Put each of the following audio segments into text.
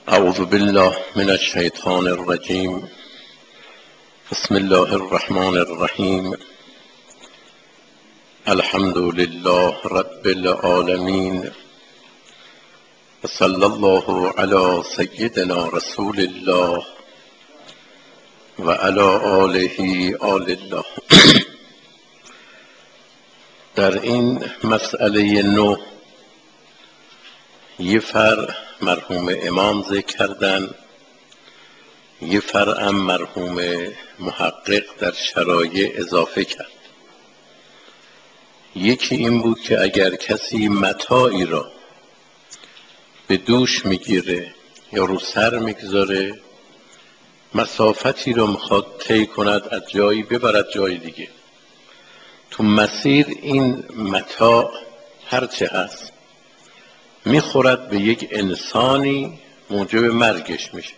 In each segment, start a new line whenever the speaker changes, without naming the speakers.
اعوذ بالله من الشیطان الرجیم. بسم الله الرحمن الرحیم. الحمد لله رب العالمین و صلی الله علی سیدنا رسول الله و علی آله آل الله. در این مسئله 9 یه فرع مرحوم امام ذکر کردن، یه فرع مرحوم محقق در شرایع اضافه کرد. یکی این بود که اگر کسی متاعی را به دوش میگیره یا رو سر میگذاره، مسافتی رو میخواد طی کند، از جایی ببرد جای دیگه، تو مسیر این متاع هرچه هست میخورد به یک انسانی، موجب مرگش میشه.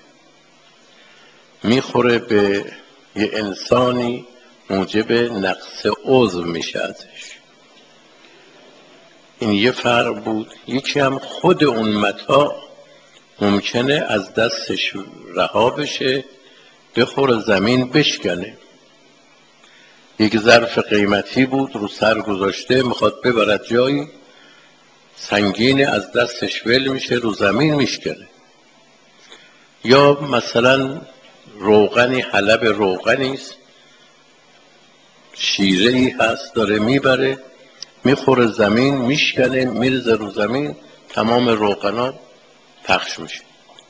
میخوره به یک انسانی، موجب نقص عضو میشه ازش. این یه فرق بود. یکی هم خود اون متاع ممکنه از دستش رها بشه، بخوره زمین بشکنه. یک ظرف قیمتی بود، رو سر گذاشته، میخواد ببرد جایی، سنگینه، از دستش ول میشه، رو زمین میشکنه. یا مثلا روغنی، حلب روغنی است، شیره ای هست، داره میبره، میخوره زمین، میشکنه، میرزه رو زمین، تمام روغنا پخش میشه.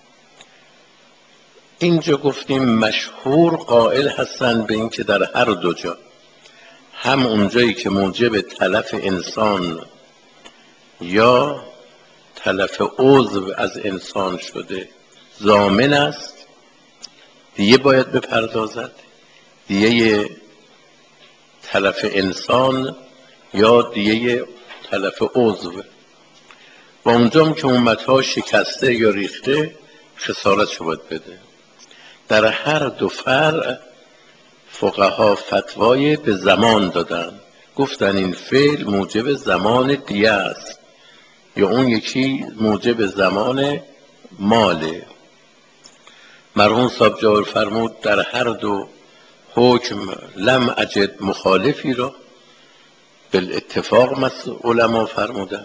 اینجا گفتیم مشهور قائل هستن به این که در هر دو جا، هم اونجایی که موجب تلف انسان یا تلف عضو از انسان شده ضامن است، دیگه باید بپردازد، دیگه تلف انسان یا دیگه تلف عضو. و اونجا که اون متاع شکسته یا ریخته، خسارت شو باید بده. در هر دو فرع فقها فتوای به زمان دادن، گفتن این فعل موجب زمان دیه است یا اون یکی موجب زمان ماله. مرحوم صاحب جابر فرمود در هر دو حکم لم اجد مخالفی را، بالاتفاق علما فرمودن.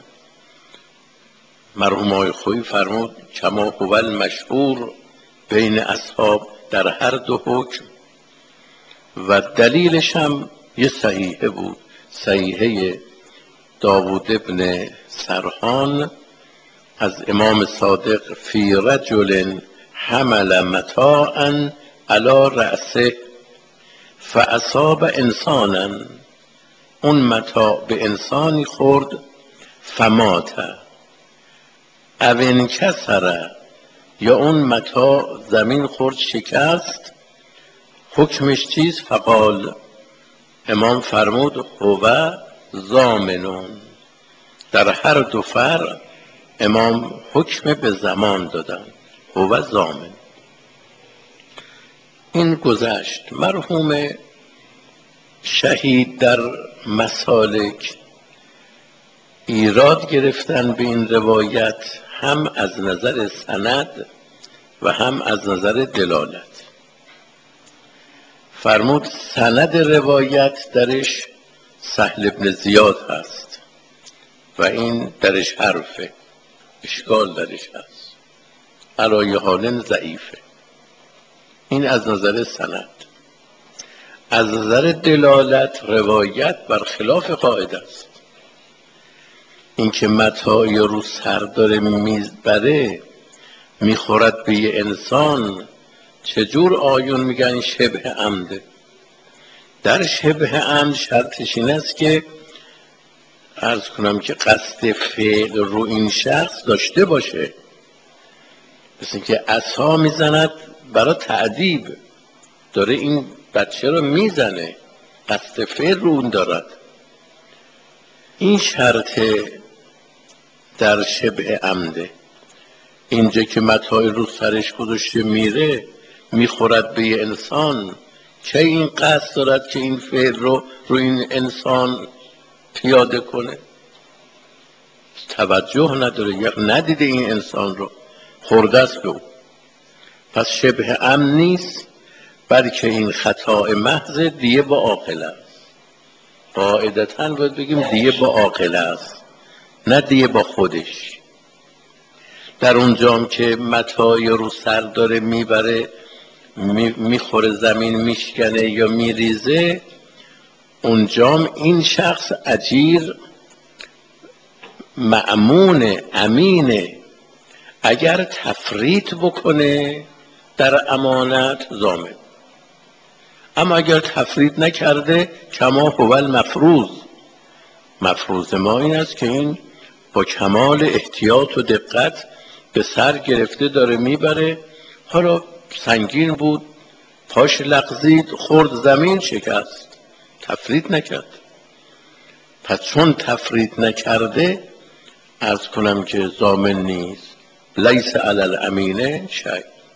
مرحوم آقای خویی فرمود کما هو المشهور بین اصحاب در هر دو حکم. و دلیلش هم یه صحیحه بود، صحیحه داوود ابن سرحان از امام صادق، فی رجل حمل متاعا علی رأسه فاصاب انسانا، اون متاع به انسانی خورد، فمات او انکسر، یا اون متاع زمین خورد شکست، حکمش چیست؟ فقال، امام فرمود هو ضامنون. در هر دو فرع امام حکم به زمان دادن، هو ضامن. این گذشت. مرحوم شهید در مسالک ایراد گرفتن به این روایت، هم از نظر سند و هم از نظر دلالت. فرمود سند روایت درش سهل ابن زیاد هست و این درش حرفه، اشکال درش هست، علای حال ضعیفه. این از نظر سند. از نظر دلالت روایت برخلاف قاعده است. اینکه متاعی رو سر داره میبره، میخورد به یه انسان، چجور آیون میگن شبه عمده؟ در شبه عمد شرطش این است که عرض کنم که قصد فعل رو این شخص داشته باشه. مثل اینکه عصا میزند برای تعذیب، داره این بچه رو میزنه، قصد فعل رو اون دارد. این شرط در شبه عمده. اینجا که متاع رو سرش گذاشته میره، میخورد به یه انسان، چه این قصد دارد که این فعل رو این انسان پیاده کنه؟ توجه نداره، یا ندیده این انسان رو، خورده است به او. پس شبه امن نیست، بلکه این خطا محض دیه با عاقله است. قاعدتاً باید بگیم دیه با عاقله است، نه دیه با خودش. در اونجام که متاعی رو سر داره میبره، میخوره زمین، میشکنه یا میریزه، اونجام این شخص اجیر مأمون امینه. اگر تفریط بکنه در امانت ضامن، اما اگر تفریط نکرده کما هو المفروض. مفروض ما این است که این با کمال احتیاط و دقت به سر گرفته داره میبره. حالا سنگین بود، پاش لغزید، خورد زمین، شکست، تفریط نکرد. پس چون تفریط نکرده عرض کنم که ضامن نیست. لیس علی الامین شیء.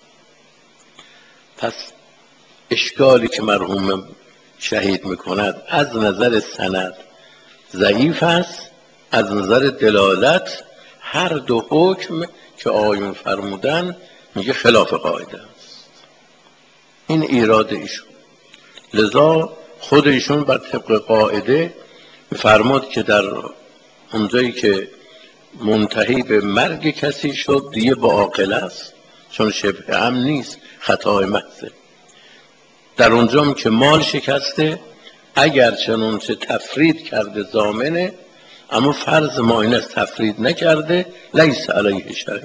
پس اشکالی که مرحوم شهید میکند از نظر سند ضعیف است، از نظر دلالت هر دو حکم که آیون فرمودن میگه خلاف قاعده است. این ایراد ایشون. لذا خود ایشون بر طبق قاعده فرمود که در اونجایی که منتهی به مرگ کسی شد دیگه با عاقله است، چون شبه امن نیست، خطای محضه. در اونجام که مال شکسته اگر چنانچه تفرید کرده ضامنه، اما فرض ما این است تفرید نکرده، لیس علیه شیء.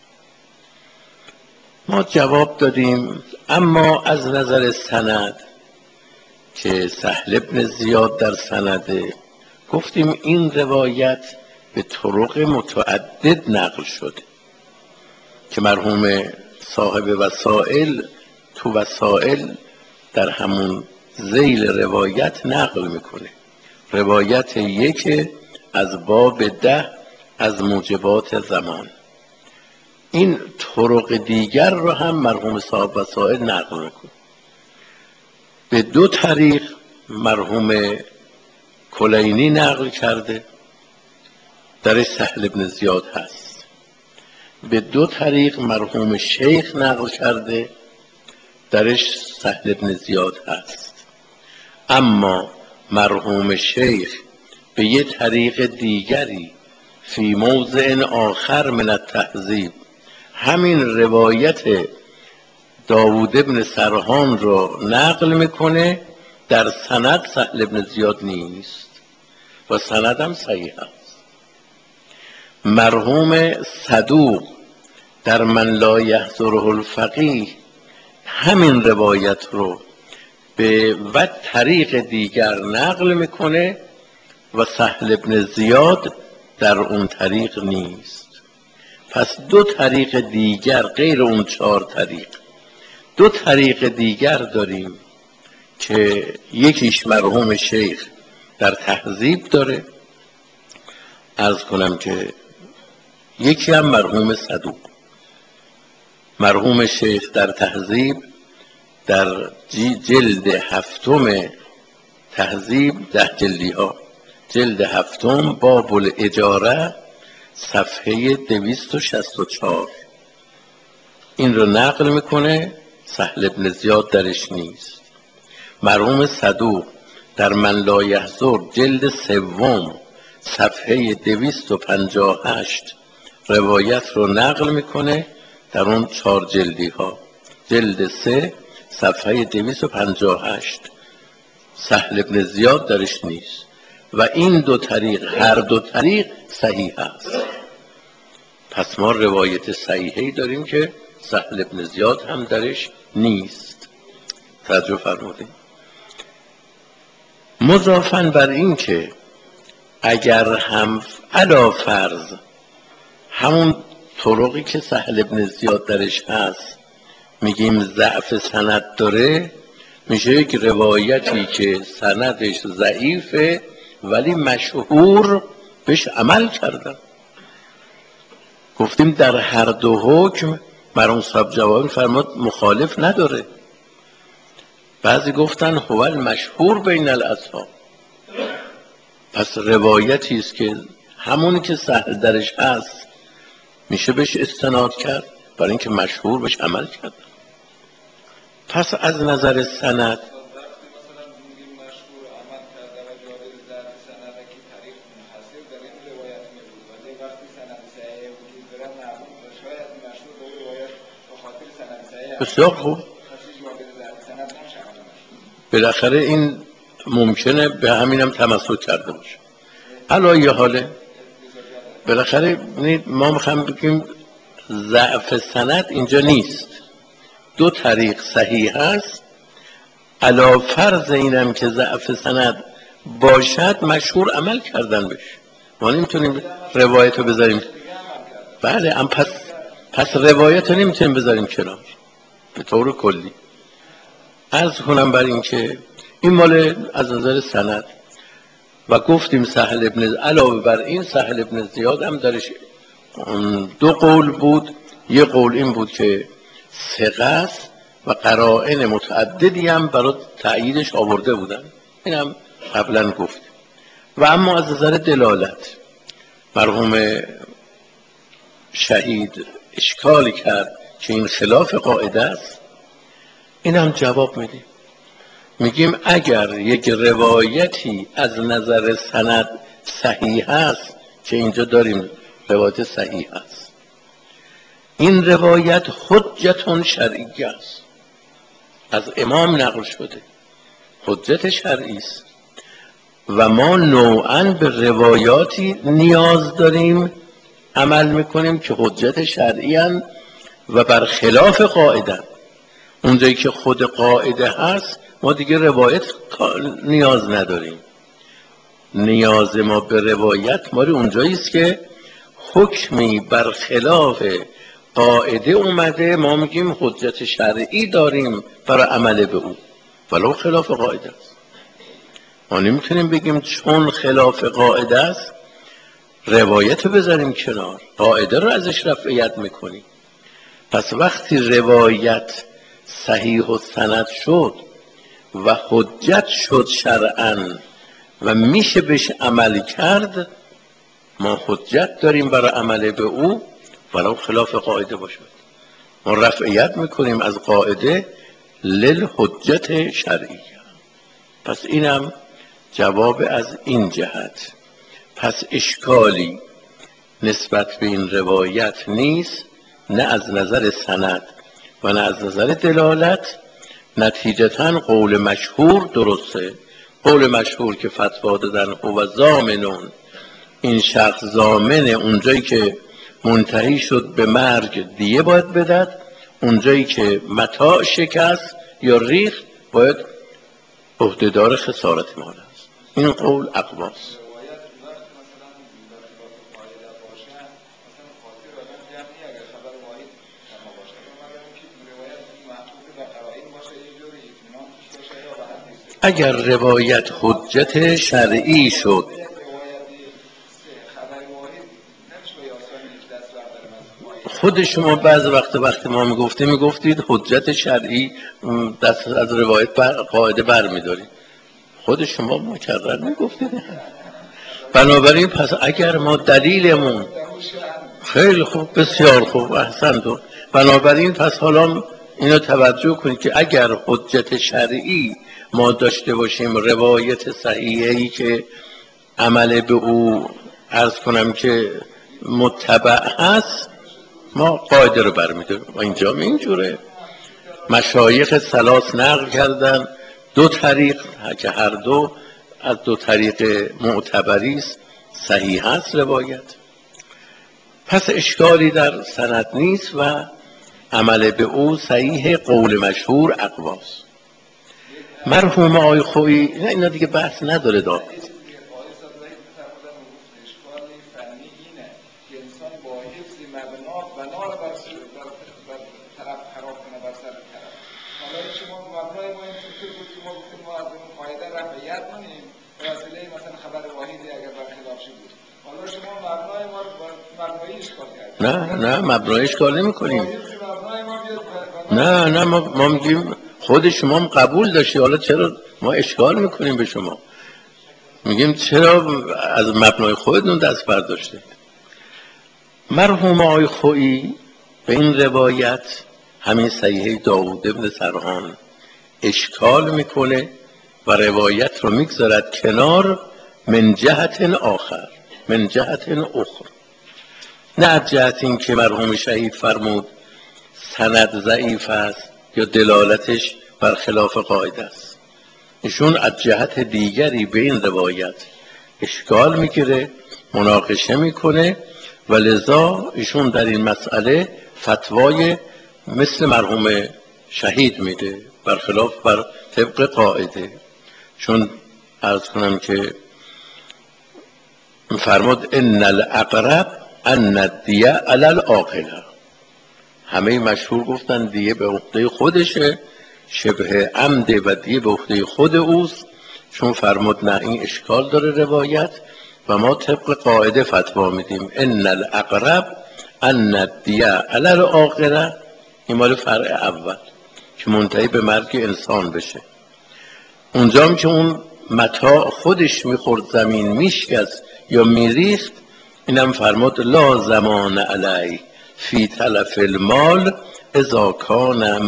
ما جواب دادیم اما از نظر سند که سهل بن زیاد در سنده، گفتیم این روایت به طرق متعدد نقل شده که مرحوم صاحب وسائل تو وسائل در همون ذیل روایت نقل میکنه. روایت یک از باب 10 از موجبات زمان. این طرق دیگر رو هم مرحوم صاحب وسائل نقل میکنه. به دو طریق مرحوم کلینی نقل کرده، در سهل بن زیاد هست. به دو طریق مرحوم شیخ نقل کرده، درش سهل بن زیاد هست. اما مرحوم شیخ به یه طریق دیگری فی موضع آخر من التهذیب همین روایت داوود بن سرحان رو نقل میکنه، در سند سهل بن زیاد نیست و سند هم صحیح است. مرحوم صدوق در من لا یحضره الفقیه همین روایت رو به و طریق دیگر نقل میکنه و سهل بن زیاد در اون طریق نیست. پس دو طریق دیگر غیر اون 4 طریق، دو طریق دیگر داریم که یکیش مرحوم شیخ در تهذیب داره، عرض کنم که یکی هم مرحوم صدوق. مرحوم شیخ در تهذیب در جلد 7 تهذیب 10 جلدی ها، جلد 7 باب الاجاره صفحه 264 این رو نقل میکنه، سهل بن زیاد درش نیست. مرحوم صدوق در من لا یحضر جلد 3 صفحه 258 روایت رو نقل میکنه، در اون 4 جلدی ها، جلد 3 صفحه 258 سهل بن زیاد درش نیست و این دو طریق هر دو طریق صحیح است. پس ما روایت صحیحی داریم که سهل بن زیاد هم درش نیست. توجه فرمودید. مضافاً بر این که اگر هم علا فرض همون طرقی که سهل بن زیاد درش هست میگیم ضعف سند داره، میشه یک روایتی که سندش ضعیفه ولی مشهور بهش عمل کردن. گفتیم در هر دو حکم مرحوم صاحب جواهر فرمود مخالف نداره. بعضی گفتن هو المشهور بین الاصحاب. پس روایتی است که همونی که سهل درش هست میشه بهش استناد کرد برای اینکه مشهور بهش عمل کرد. پس از نظر سند بسیار خوب، بالاخره این ممکنه به همینم تمسک کرده باشه. حالا یه حاله بالاخره ما میخوایم بگیم ضعف سند اینجا نیست، دو طریق صحیح هست، علی فرض اینم که ضعف سند باشد مشهور عمل کردن بشه. ما نمیتونیم روایت رو بذاریم، بله ام پس روایت رو نمیتونیم بذاریم کنار به طور کلی. عرض کنم بر این که این مال از نظر سند و گفتیم سهل ابن، علاوه بر این سهل ابن زیاد هم درش دو قول بود. یه قول این بود که ثقه است و قرائن متعددی هم برای تأییدش آورده بودن، این هم قبلا گفت. و اما از نظر دلالت مرحوم شهید اشکالی کرد که این خلاف قاعده است. این هم جواب میدیم، میگیم اگر یک روایتی از نظر سند صحیح است، که اینجا داریم روایت صحیح است، این روایت حجت شرعی است، از امام نقل شده، حجت شرعی است و ما نوعاً به روایاتی نیاز داریم عمل میکنیم که حجت شرعی هستند و برخلاف قاعده. اونجایی که خود قاعده هست ما دیگه روایت نیاز نداریم. نیاز ما به روایت ما اونجایی است که حکمی برخلاف قاعده اومده، ما میگیم حجت شرعی داریم برای عمل به او ولو خلاف قاعده است. ما نمیتونیم بگیم چون خلاف قاعده است روایت رو بذاریم کنار، قاعده رو ازش رفعیت میکنیم. پس وقتی روایت صحیح و سند شد و حجت شد شرعاً و میشه بهش عمل کرد، ما حجت داریم برای عمل به او ولو خلاف قاعده باشد. ما رفعیت میکنیم از قاعده للحجت شرعی. پس اینم جواب از این جهت. پس اشکالی نسبت به این روایت نیست، نه از نظر سند و نه از نظر دلالت. نتیجتاً قول مشهور درسته. قول مشهور که فتوا دادن هو ضامنون، این شخص ضامن، اونجایی که منتهی شد به مرگ دیه باید بدد، اونجایی که متاع شکست یا ریخت باید عهدهدار خسارت مال است. این قول اقواست. اگر روایت حجت شرعی شد، خود شما بعض وقت ما میگفتید حجت شرعی دست از روایت قاعده بر میدارید، خود شما مکرر میگفتید. بنابراین پس اگر ما دلیلمون خیلی خوب، بسیار خوب، احسنتون. بنابراین پس حالا اینو توجه کنید که اگر حجت شرعی ما داشته باشیم، روایت صحیحی که عمل به او عرض کنم که متبع هست، ما قاعده رو برمیداریم. و اینجا اینجوره مشایخ ثلاث نقل کردن دو طریق که هر دو از دو طریق معتبری است، صحیح است روایت. پس اشکالی در سند نیست و عمل به او صحیح، قول مشهور اقواست. مرحوم آقای خویی نه اینا دیگه بحث نداره داد. نه مبنای اشکال نمی کنیم. نه ما میگیم خود شما هم قبول داشتی، حالا چرا ما اشکال میکنیم به شما؟ میگیم چرا از مبنای خودتون دست برداشته. مرحوم آقای خویی به این روایت همین صحیحه داوود ابن سرحان اشکال میکنه و روایت رو میگذارد کنار من جهت آخر، من جهت اخر، نه از جهت این که مرحوم شهید فرمود سند ضعیف است یا دلالتش بر خلاف قاعده است. ایشون از جهت دیگری به این روایت اشکال میگیره، مناقشه میکنه و لذا ایشون در این مسئله فتوای مثل مرحوم شهید میده، برخلاف بر طبق قاعده. چون عرض کنم که فرمود ان الاقرب ان الدیه علی العاقله، همه مشهور گفتن دیه به عهده خودشه، شبه عمده و دیه به عهده خود اوست. چون فرمود نه این اشکال داره روایت و ما طبق قاعده فتوا میدیم ان الاقرب ان الدیه علی العاقله، این مال فرع اول که منتهی به مرگ انسان بشه. اونجام که اون متاع خودش میخورد زمین میشکست یا میریخت، اینم فرمود لا زمان علی فی تلف المال اذا کان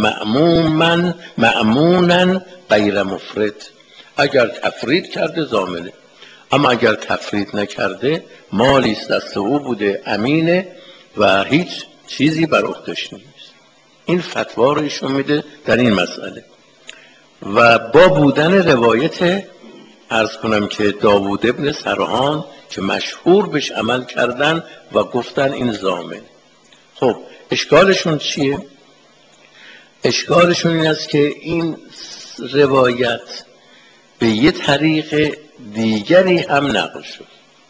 مأمونا غیر مفرط، اگر تفرید کرده ضامنه، اما اگر تفرید نکرده مالی است دست او بوده امینه و هیچ چیزی بر عهده‌اش نیست. این فتوا رو ایشون میده در این مسئله و با بودن روایت عرض کنم که داوود ابن سرحان که مشهور بهش عمل کردن و گفتن این ضامن. خب اشکالشون چیه؟ اشکالشون این است که این روایت به یه طریق دیگری هم نقل شد.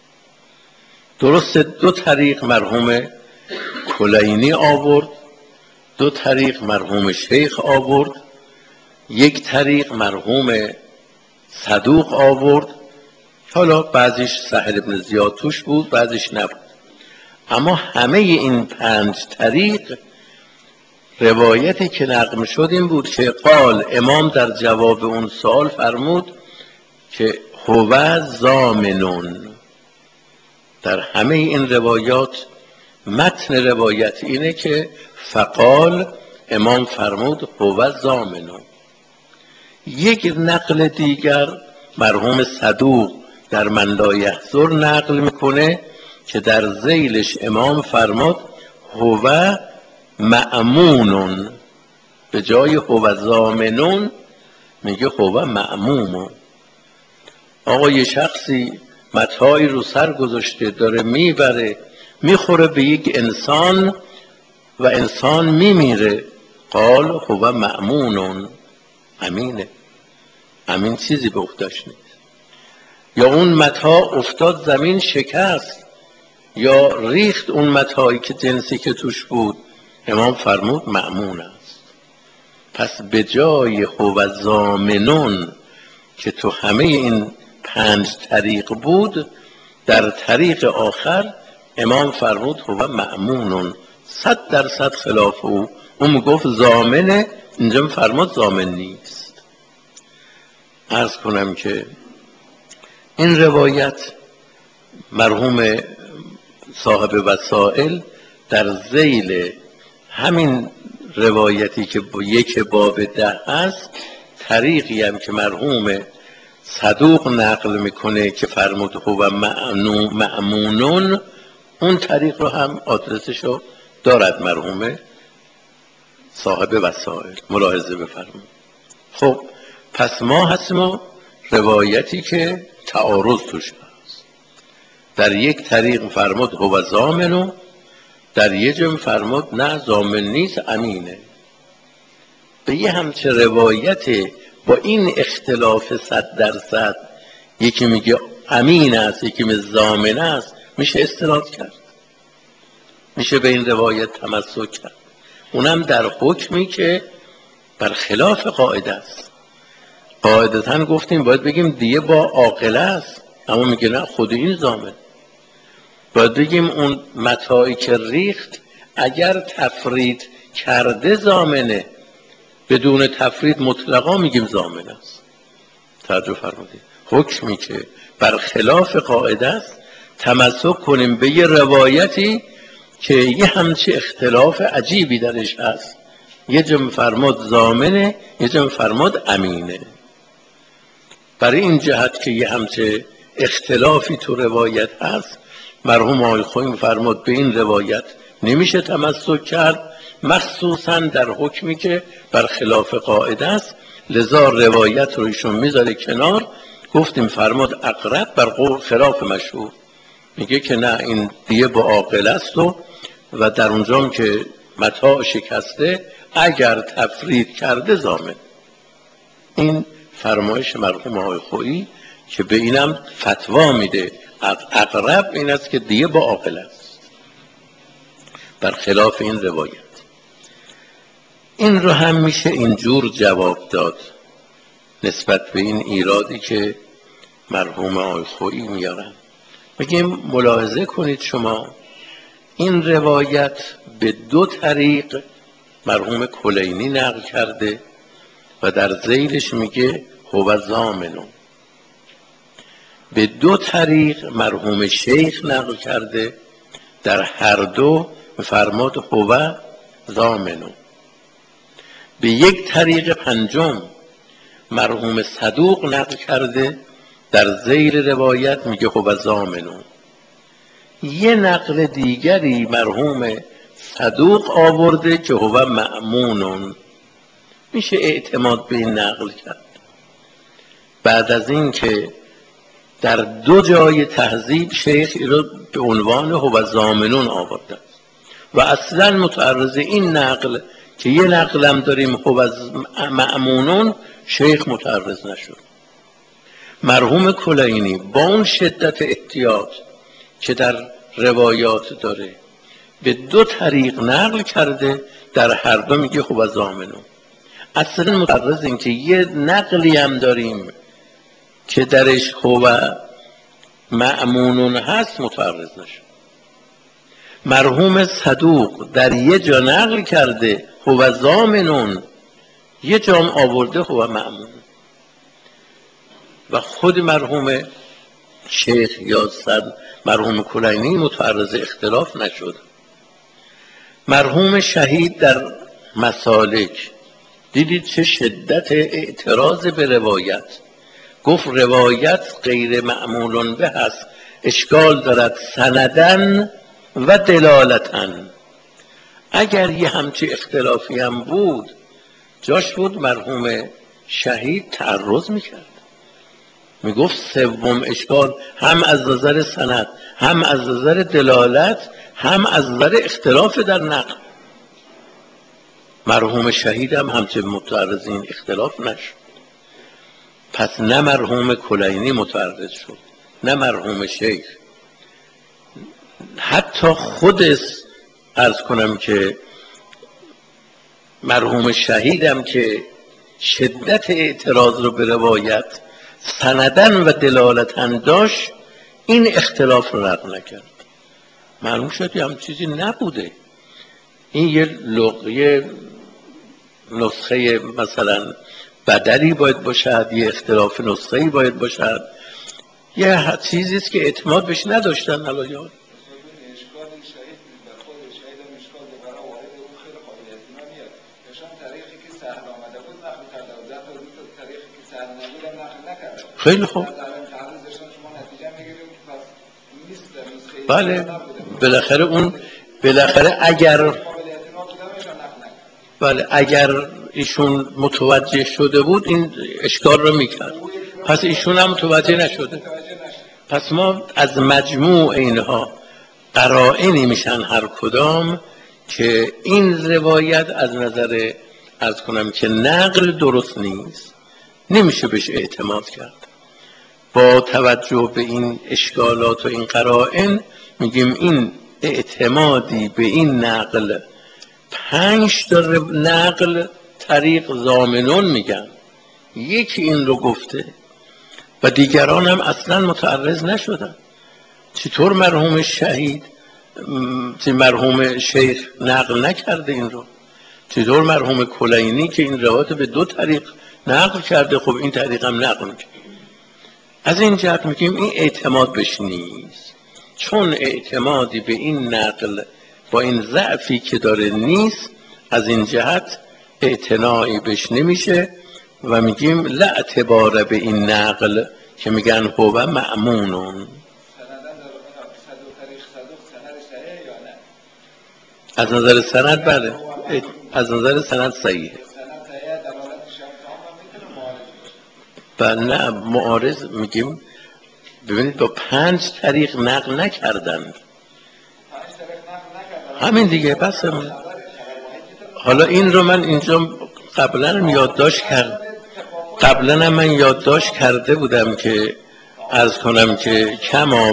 درست دو طریق مرحوم کلینی آورد، دو طریق مرحوم شیخ آورد، یک طریق مرحوم صدوق آورد، حالا بعضیش سهل بن زیاد توش بود بعضیش نبود، اما همه این 5 طریق روایتی که نقل شد این بود که قال امام در جواب اون سوال فرمود که هو ضامنون. در همه این روایات متن روایت اینه که فقال امام فرمود هو ضامنون. یک نقل دیگر مرحوم صدوق در من لا یحضر نقل میکنه که در ذیلش امام فرمود هو مأمونون، به جای هو ضامنون میگه هو مأمومون. آقا یه شخصی متاعی رو سر گذاشته داره میبره میخوره به یک انسان و انسان میمیره، قال هو مأمونون، امینه، امین چیزی به عهده‌اش نیست. یا اون متاع افتاد زمین شکست یا ریخت اون متاعی که جنسی که توش بود، امام فرمود مأمون است. پس به جای هو ضامنون که تو همه این 5 طریق بود، در طریق آخر امام فرمود هو مأمونون، 100% خلاف او. اون میگفت ضامنه، اینجا فرمود ضامن نیست. عرض کنم که این روایت مرحوم صاحب وسائل در ذیل همین روایتی که یک باب 10 هست، طریقی هم که مرحوم صدوق نقل میکنه که فرمود هو مأمونون، اون طریق رو هم آدرسشو دارد مرحوم صاحب وسائل، ملاحظه بفرمایید. خب پس ما هستیم روایتی که تعارض توش هست، در یک طریق فرمود هو ضامنون، در یک جمع فرمود نه ضامن نیست امینه. به یه همچه روایت با این اختلاف 100%، یکی میگه امین است یکی میگه ضامن است، میشه استناد کرد، میشه به این روایت تمسک کرد، اونم در حکمی که بر خلاف قاعده است. قاعدتاً گفتیم باید بگیم دیه با عاقله است، اما میگه نه خود این ضامن. باید بگیم اون متاعی که ریخت اگر تفرید کرده ضامنه، بدون تفرید مطلقا میگیم ضامن است. توجه فرمودید، حکمی که بر خلاف قاعده است تمسک کنیم به یه روایتی که یه همچه اختلاف عجیبی درش هست یه جا میفرماد ضامنه، یه جا میفرماد امینه. برای این جهت که یه همچه اختلافی تو روایت هست، مرحوم آقای خویی میفرماد به این روایت نمیشه تمسک کرد، مخصوصا در حکمی که بر خلاف قاعده است. لذا روایت رو ایشون میذاره کنار. گفتیم فرماد اقرب بر قول خلاف مشهور، میگه که نه این دیه با عاقل است و در اونجام که متاع شکسته اگر تفرید کرده ضامن. این فرمایش مرحوم آقای خویی که به اینم فتوا میده. اقرب این است که دیه با عاقل است بر خلاف این روایت. این رو هم میشه اینجور جواب داد نسبت به این ایرادی که مرحوم آقای خویی میارن. میگیم ملاحظه کنید شما این روایت به 2 طریق مرحوم کلینی نقل کرده و در ذیلش میگه هو ضامن. به 2 طریق مرحوم شیخ نقل کرده، در هر دو فرماد هو ضامن. به 1 طریق پنجم مرحوم صدوق نقل کرده، در ذیل روایت میگه هو ضامن. یه نقل دیگری مرحوم صدوق آورده که هو مأمون. میشه اعتماد به این نقل کرد بعد از این که در 2 جای تهذیب شیخ رو به عنوان هو ضامنون آورده و اصلا متعرض این نقل که یه نقلم داریم هو مأمونون شیخ متعرض نشد. مرحوم کلینی با اون شدت احتیاط که در روایات داره به 2 طریق نقل کرده، در هر دو میگه هو ضامنون. اصلا متعرض این که یه نقلی هم داریم که درش هو مأمونون هست متعرض نشد. مرحوم صدوق در یه جا نقل کرده هو ضامنون، یه جا هم آورده هو مأمون و خود مرحوم شیخ یا مرحوم کلینی متعرض اختلاف نشد. مرحوم شهید در مسالک دیدید چه شدت اعتراض به روایت. گفت روایت غیر معمول به هست، اشکال دارد سندن و دلالتن. اگر یه همچی اختلافی هم بود جاش بود مرحوم شهید تعرض میکرد، میگفت سوم اشکال هم از نظر سند، هم از نظر دلالت، هم از نظر اختلاف در نقل. مرحوم شهید هم همچه متعرض این اختلاف نشد. پس نه مرحوم کلینی متعرض شد نه مرحوم شیخ. حتی خودش عرض کنم که مرحوم شهیدم که شدت اعتراض رو به روایت سندن و دلالتن داشت، این اختلاف رو نقل نکرد. معلوم شد هم چیزی نبوده. این یه نسخه مثلا بدلی باید باشد، یه اختلاف نسخه‌ای باید باشد، یه چیزی است که اعتماد بهش نداشتن. حالا یاد خیلی خوب. بله بالاخره اگر ایشون متوجه شده بود این اشکال رو میکرد، پس ایشون هم متوجه نشده. پس ما از مجموع اینها قرائنی میشن هر کدام که این روایت از نظر عرض کنم که نقل درست نیست، نمیشه بهش اعتماد کرد. با توجه به این اشکالات و این قرائن میگیم این اعتمادی به این نقل 5 تا نقل طریق ضامنون میگن، یکی این رو گفته و دیگران هم اصلا متعرض نشدن. چطور مرحوم شهید مرحوم شیخ نقل نکرده این رو؟ چطور مرحوم کلینی که این روایت به 2 طریق نقل کرده خب این طریق هم نقل کرده؟ از این جهت میگیم این اعتماد بهش نیست، چون اعتمادی به این نقل با این ضعفی که داره نیست. از این جهت اعتنایی بهش نمیشه و میگیم لا اعتبار به این نقل که میگن هو مأمونون. از نظر سند بله، از نظر سند صحیحه. و نه معارض میگیم ببینید با 5 طریق نقل نکردن، همین دیگه بس. حالا این رو من اینجا قبلا من یادداشت کرده بودم که عرض کنم که کما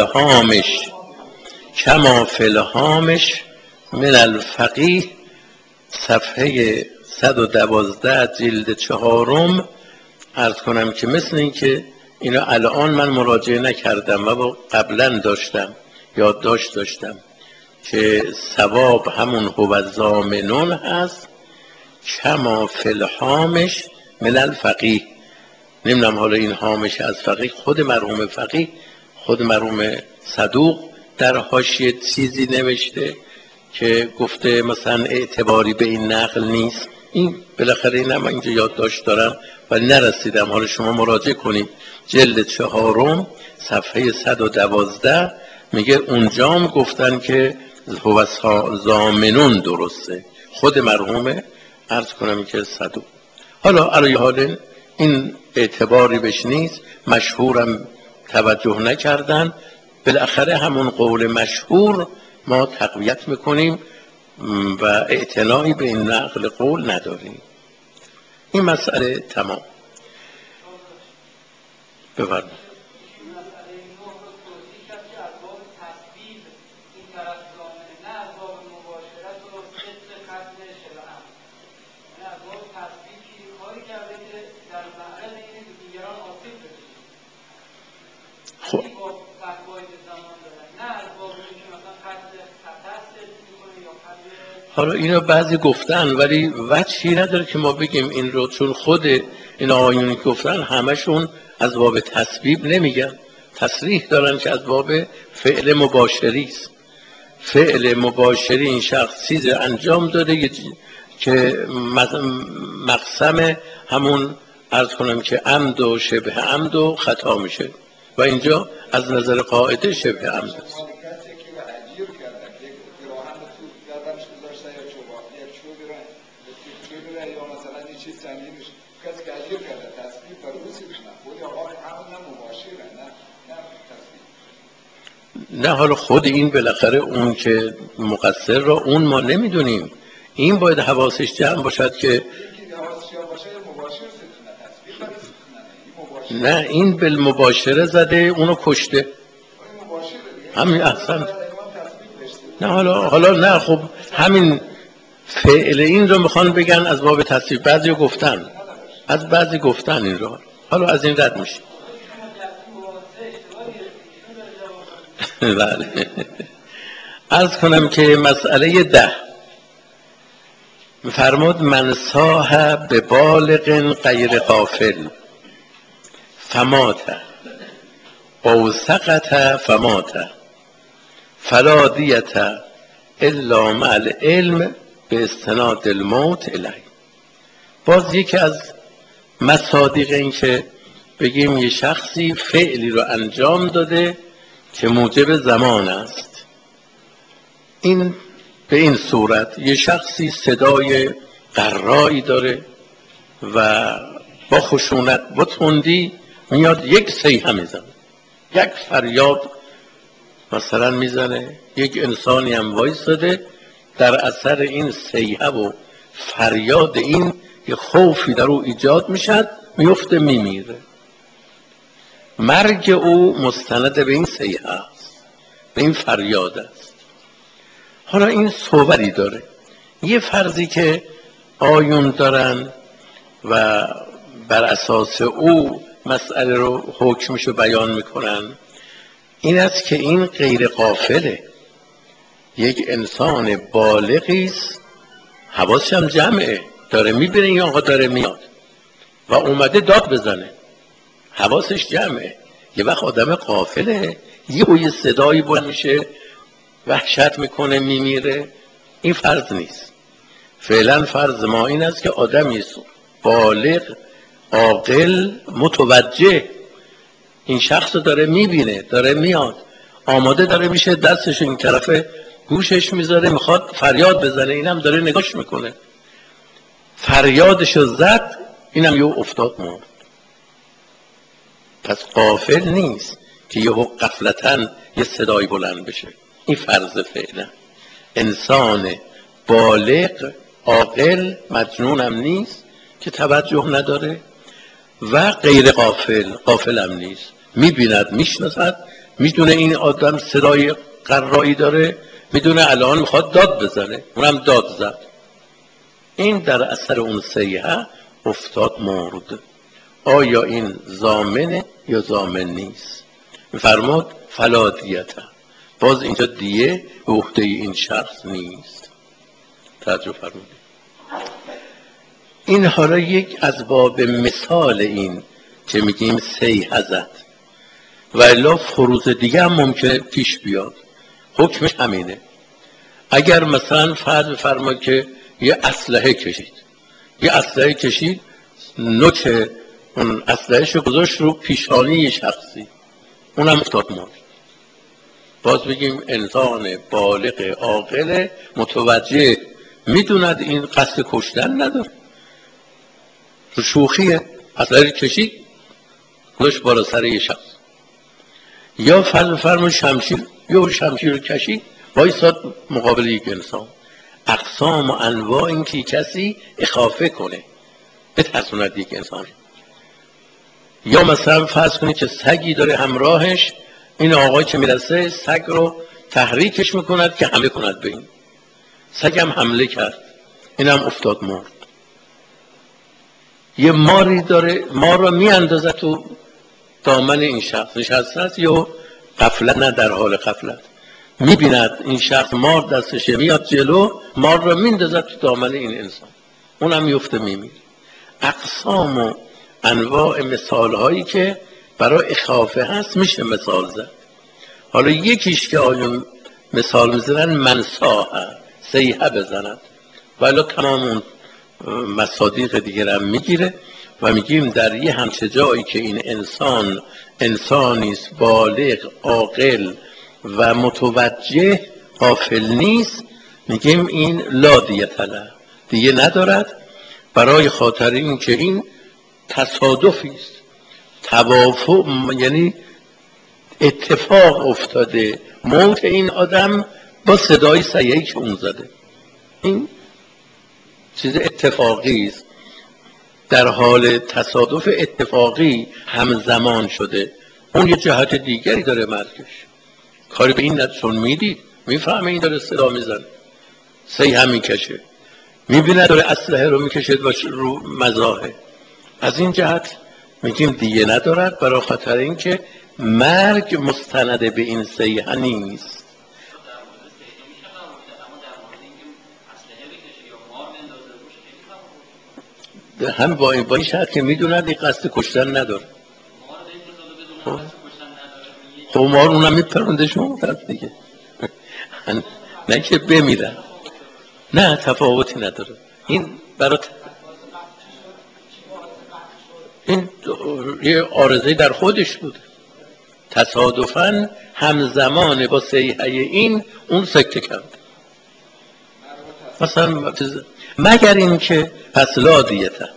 فی الهامش من الفقیه صفحه 112 جلد 4 عرض کنم که مثل این که اینا الان من مراجعه نکردم و قبلا یادداشت داشتم که ثواب همون هو ضامنون هست کما فی الهامش من الفقیه. نمیدونم حالا این هامش از فقیه خود مرحوم فقیه، خود مرحوم صدوق در حاشیه چیزی نوشته که گفته مثلا اعتباری به این نقل نیست. این بالاخره این هم اینجا یادداشت دارم ولی نرسیدم. حالا شما مراجعه کنید جلد 4 صفحه 112 میگه اونجام گفتن که هو ضامنون درسته، خود مرحوم عرض کنم که صدوق. حالا علی حال این اعتباری بهش نیست، مشهورم توجه نکردن، بالاخره همون قول مشهور ما تقویت میکنیم و اعتنایی به این نقل قول نداریم. این مسئله تمام. بفرمایید. خب حالا اینو بعضی گفتن ولی وجهی نداره که ما بگیم این رو، چون خود این آقایونی گفتن همشون از باب تسبیب نمیگن، تصریح دارن که از باب فعل مباشری است. فعل مباشری این شخص چیز انجام داده که مقسم همون عرض کنم که عمد و شبه عمد و خطا میشه و اینجا از نظر قاعده شبه عمد است. نه حالا خود این بالاخره اون که مقصر را اون ما نمیدونیم، این باید حواسش جمع باشد که نه این بالمباشره زده اونو کشته همین احسن. نه حالا نه خب همین فعل این رو میخوان بگن از باب تصریف، بعضی گفتن از بعضی گفتن این رو، حالا از این رد میشه. بله عرض کنم که مسئله 10 فرمود من صاح به بالغ غیر غافل فمات او سقط فمات فلا دیت الا مع العلم به استناد الموت الیه. باز یکی از مصادیق این که بگیم یه شخصی فعلی رو انجام داده که موجب زمان است، این به این صورت یه شخصی صدای قرایی داره و با خشونت با تندی میاد یک صیحه میزنه، یک فریاد مثلا میزنه، یک انسانی هم وایساده در اثر این صیحه و فریاد این یه خوفی در او ایجاد میشد، میفته میمیره. مرگ او مستند به این صیحه است، به این فریاد است. حالا این صوری داره، یه فرضی که آیون دارن و بر اساس او مسئله رو حکمشو بیان میکنن این است که این غیر غافله، یک انسان بالغی است، حواسش هم جمعه، داره میبینه یا آقا داره میاد و اومده داد بزنه، حواسش جمعه. یه وقت آدم غافله یه صدایی بلند میشه وحشت میکنه میمیره، این فرض نیست. فعلا فرض ما این است که آدمی است بالغ عاقل متوجه این شخص رو داره میبینه، داره میاد، آماده داره میشه، دستش این طرف گوشش میذاره، میخواد فریاد بزنه، اینم داره نگاش میکنه، فریادشو زد، اینم یه افتاد مرد. پس غافل نیست که یه غفلتاً یه صدای بلند بشه. این فرض فعلا انسان بالغ عاقل مجنونم نیست که توجه نداره و غیر غافل هم نیست، میبیند، میشناسد، میدونه این آدم صدای قرایی داره، میدونه الان میخواد داد بزنه، اونم داد زد، این در اثر اون سیحه افتاد مرد. آیا این ضامنه یا ضامن نیست؟ میفرماد فلا دیته، باز اینجا دیه به عهده این شخص نیست. توجه فرمودید. این حالا یک از باب مثال این که میگیم سیحه زد، و الا فروض دیگه هم ممکنه پیش بیاد، حکمش همینه. اگر مثلا فرض بفرمایید که یه اسلحه کشید، نوک اون اسلحه‌شو گذاشت رو پیشانی یه شخصی، اونم افتاد مرد، باز بگیم انسان بالغ عاقل متوجه میدوند این قصد کشتن نداره، تو شوخیه، اسلحه کشید گذاشت بالا سر یه شخص. یا فرض بفرمایید شمشیر رو کشید وایساد مقابل یک انسان، اقسام و انواع این که کسی اخافه کنه، بترسوند یک انسان. یا مثلا فرض کنید که سگی داره همراهش، این آقای که میرسه سگ رو تحریکش میکند که حمله کند به این، سگ هم حمله کرد، این هم افتاد مرد. یه ماری داره، مار رو میاندازه تو دامن این شخص، نشسته است یا غفلت، نه در حال غفلت، میبیند این شخص مار دستشه، میاد جلو مار رو میندازه تو دامن این انسان، اونم میفته میمیره. اقسام و انواع مثال هایی که برای اخافه هست میشه مثال زد. حالا یکیش که آیون مثال میزنن منساها، سیحه بزنن، ولی تمام اون مصادیق دیگر هم میگیره و میگیم در یه همچه جایی که این انسانیست بالغ عاقل و متوجه غافل نیست، میگیم این لا دیت له، دیگه ندارد، برای خاطر این که این تصادفی است، توافق، یعنی اتفاق افتاده موت این آدم با صدای سیحه‌ای که اون زده، این چیز اتفاقی است، در حال تصادف اتفاقی همزمان شده، اون یه جهت دیگری داره مرگش، کاری به این چون میدید میفهمه این داره صدا میزنه، سیحه میکشه، میبینه داره اسلحه رو میکشه رو مزاحه، از این جهت میگیم دیگه ندارد، برای خاطر اینکه مرگ مستند به این سیحه نیست. هم با این شرط که میدونند این قصد کشتن نداره. خب مار اونم میپرونده شما طرف دیگه نه که بمیرن، نه تفاوتی نداره. این برای این یه عارضه در خودش بود، تصادفاً همزمان با سیحه این اون سکته کرد مثلا، مگر این که پس لا دیته،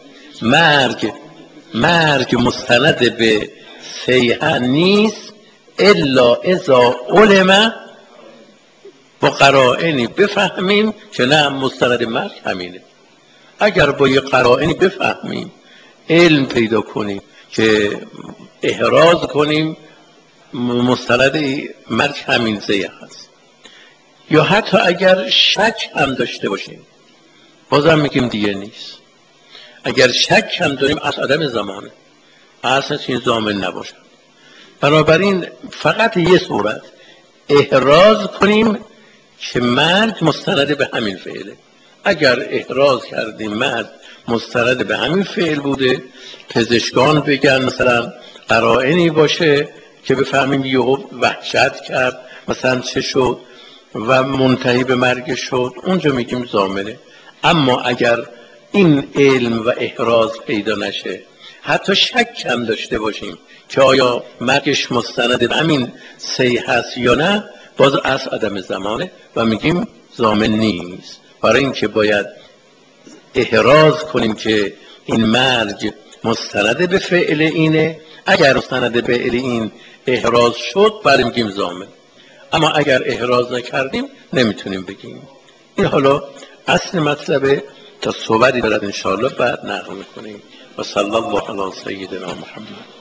مرگ مستند به سیحه نیست الا اذا علم، با قرائنی بفهمیم که نه مستند مرگ همینه. اگر با یه قرائنی بفهمیم، علم پیدا کنیم که احراز کنیم مستند مرگ همین سیحه هست، یا حتی اگر شک هم داشته باشیم بازم میگیم دیگه نیست. اگر شک هم داریم از عدم زمانه، اصلا این ضامن نباشه. بنابراین فقط یه صورت احراز کنیم که مرگ مستند به همین فعله. اگر احراز کردیم مرگ مستند به همین فعل بوده، پزشکان بگن مثلا قرائنی باشه که بفهمیم یهو وحشت کرد مثلا چه شد و منتهی به مرگ شد، اونجا میگیم ضامنه. اما اگر این علم و احراز پیدا نشه، حتی شک هم داشته باشیم که آیا مرگش مستند به همین سی هست یا نه، باز از عدم زمانه و میگیم ضامن نیست. برای اینکه باید احراز کنیم که این مرگ مستند به فعل اینه، اگر مستند به فعل این احراز شد برای میگیم ضامن، اما اگر احراز نکردیم نمیتونیم بگیم. این حالا اصل مطلبه، تا صحبتی دارد انشاءالله بعد نقل میکنیم. و صلی الله علی سیدنا محمد.